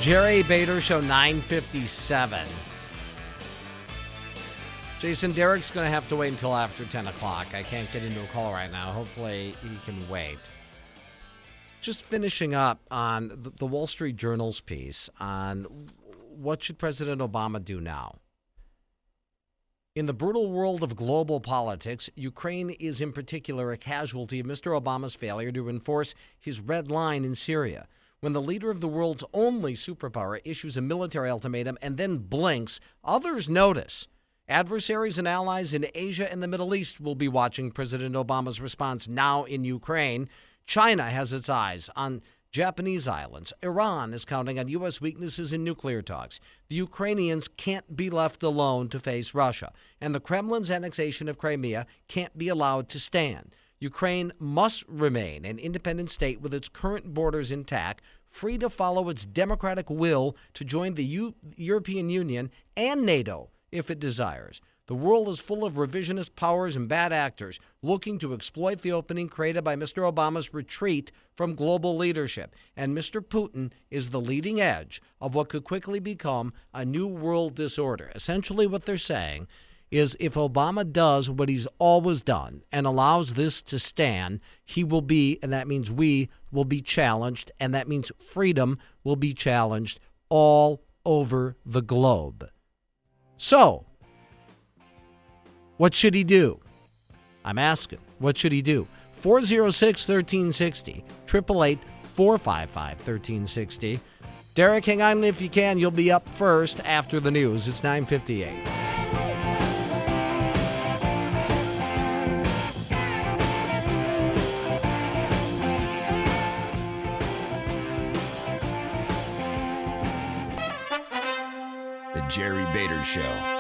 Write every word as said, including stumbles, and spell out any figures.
Jerry Bader Show, nine fifty-seven. Jason, Derek's going to have to wait until after ten o'clock. I can't get into a call right now. Hopefully he can wait. Just finishing up on the, the Wall Street Journal's piece on what should President Obama do now. In the brutal world of global politics, Ukraine is in particular a casualty of Mister Obama's failure to enforce his red line in Syria. When the leader of the world's only superpower issues a military ultimatum and then blinks, others notice. Adversaries and allies in Asia and the Middle East will be watching President Obama's response now in Ukraine. China has its eyes on Japanese islands. Iran is counting on U S weaknesses in nuclear talks. The Ukrainians can't be left alone to face Russia. And the Kremlin's annexation of Crimea can't be allowed to stand. Ukraine must remain an independent state with its current borders intact, free to follow its democratic will to join the U- European Union and NATO if it desires. The world is full of revisionist powers and bad actors looking to exploit the opening created by Mister Obama's retreat from global leadership. And Mister Putin is the leading edge of what could quickly become a new world disorder. Essentially what they're saying is if Obama does what he's always done and allows this to stand, he will be, and that means we will be challenged, and that means freedom will be challenged all over the globe. So, what should he do? I'm asking, what should he do? four oh six, one three six oh, eight eight eight, four five five, one three six oh. Derek, hang on if you can. You'll be up first after the news. It's nine fifty-eight. The Jerry Bader Show.